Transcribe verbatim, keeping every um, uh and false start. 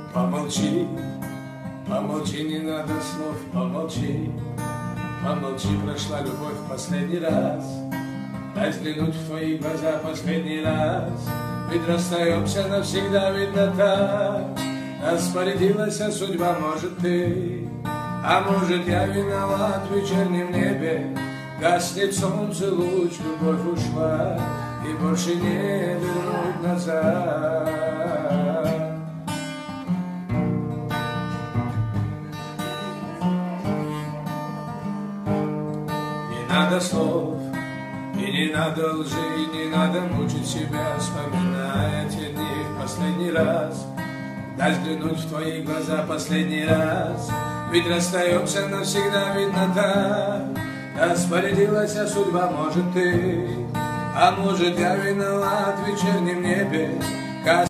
Помолчи, помолчи, не надо слов, помолчи. Помолчи, прошла любовь в последний раз. Дай взглянуть в твои глаза последний раз. Ведь расстаемся навсегда, видно так. Распорядилась судьба, может ты, а может я виноват в вечернем небе. Гаснет солнце, луч, любовь ушла, и больше не вернуть назад. Не надо слов, и не надо лжи, и не надо мучить себя, вспоминая те дни в последний раз. Дай взглянуть в твои глаза последний раз. Ведь расстаемся навсегда, видно так. Распорядилась судьба, может ты, а может я виноват в вечернем небе.